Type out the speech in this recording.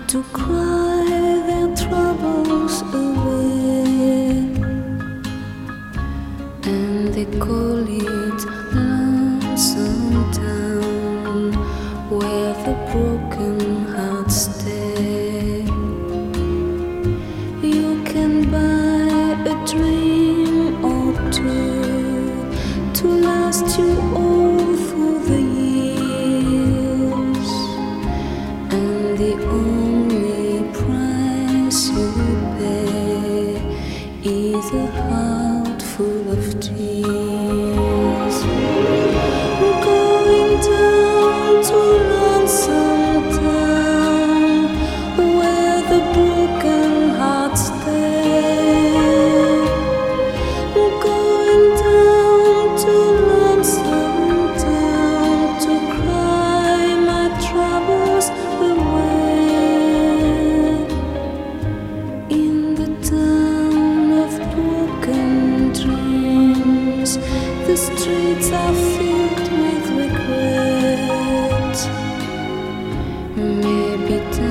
to cry their troubles away, and they call it Lonesome Town, where the broken hearts stay. You can buy a dream or two to last you all through the years, and the only price you pay is a heart full of tears. Going down to Lonesome Town, where the broken hearts stay. Going down to Lonesome Town to cry my troubles away. In the town of broken dreams, the streets are filled with regret. Maybe